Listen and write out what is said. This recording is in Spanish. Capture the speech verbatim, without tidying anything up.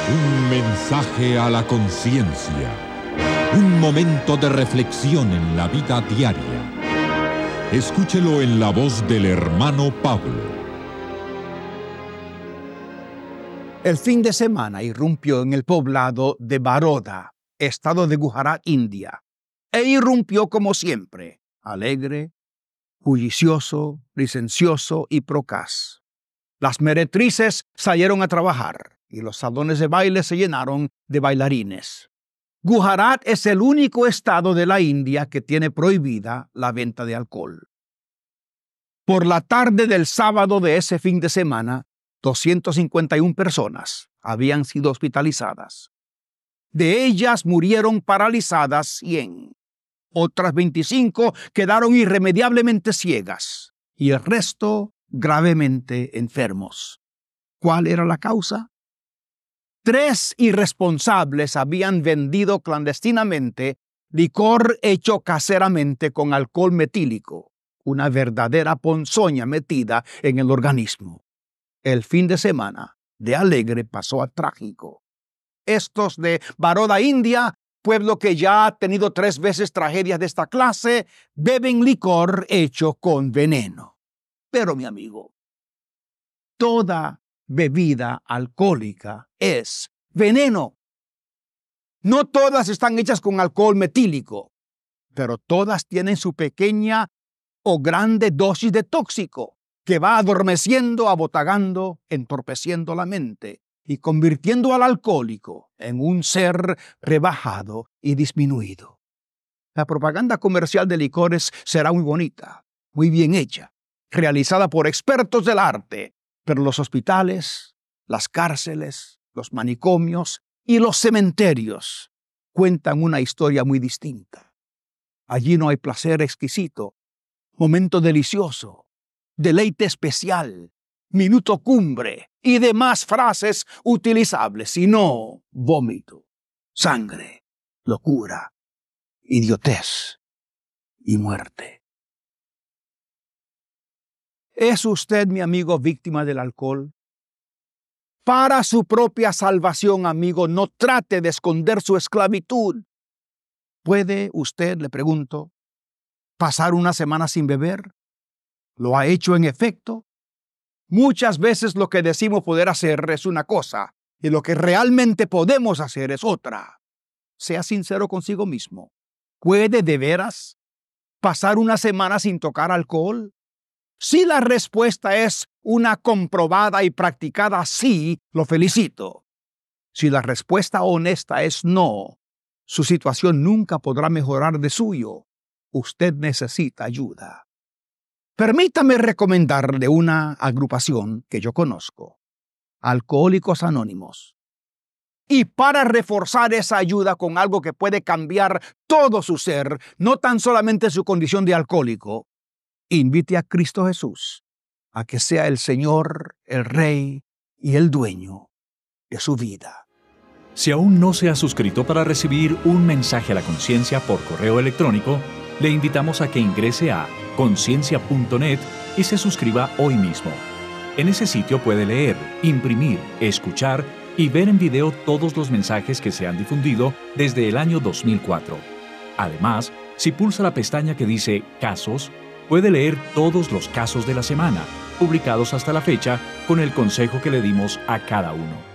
Un mensaje a la conciencia. Un momento de reflexión en la vida diaria. Escúchelo en la voz del hermano Pablo. El fin de semana irrumpió en el poblado de Baroda, estado de Gujarat, India, e irrumpió como siempre, alegre, bullicioso, licencioso y procaz. Las meretrices salieron a trabajar y los salones de baile se llenaron de bailarines. Gujarat es el único estado de la India que tiene prohibida la venta de alcohol. Por la tarde del sábado de ese fin de semana, doscientas cincuenta y una personas habían sido hospitalizadas. De ellas murieron paralizadas cien. Otras veinticinco quedaron irremediablemente ciegas y el resto gravemente enfermos. ¿Cuál era la causa? Tres irresponsables habían vendido clandestinamente licor hecho caseramente con alcohol metílico, una verdadera ponzoña metida en el organismo. El fin de semana de alegre pasó a trágico. Estos de Baroda, India, pueblo que ya ha tenido tres veces tragedias de esta clase, beben licor hecho con veneno. Pero, mi amigo, toda bebida alcohólica es veneno. No todas están hechas con alcohol metílico, pero todas tienen su pequeña o grande dosis de tóxico que va adormeciendo, abotagando, entorpeciendo la mente y convirtiendo al alcohólico en un ser rebajado y disminuido. La propaganda comercial de licores será muy bonita, muy bien hecha, realizada por expertos del arte, pero los hospitales, las cárceles, los manicomios y los cementerios cuentan una historia muy distinta. Allí no hay placer exquisito, momento delicioso, deleite especial, minuto cumbre y demás frases utilizables, sino vómito, sangre, locura, idiotez y muerte. ¿Es usted, mi amigo, víctima del alcohol? Para su propia salvación, amigo, no trate de esconder su esclavitud. ¿Puede usted, le pregunto, pasar una semana sin beber? ¿Lo ha hecho en efecto? Muchas veces lo que decimos poder hacer es una cosa y lo que realmente podemos hacer es otra. Sea sincero consigo mismo. ¿Puede de veras pasar una semana sin tocar alcohol? Si la respuesta es una comprobada y practicada sí, lo felicito. Si la respuesta honesta es no, su situación nunca podrá mejorar de suyo. Usted necesita ayuda. Permítame recomendarle una agrupación que yo conozco, Alcohólicos Anónimos. Y para reforzar esa ayuda con algo que puede cambiar todo su ser, no tan solamente su condición de alcohólico, invite a Cristo Jesús a que sea el Señor, el Rey y el dueño de su vida. Si aún no se ha suscrito para recibir un mensaje a la conciencia por correo electrónico, le invitamos a que ingrese a conciencia punto net y se suscriba hoy mismo. En ese sitio puede leer, imprimir, escuchar y ver en video todos los mensajes que se han difundido desde el año dos mil cuatro. Además, si pulsa la pestaña que dice Casos, puede leer todos los casos de la semana, publicados hasta la fecha, con el consejo que le dimos a cada uno.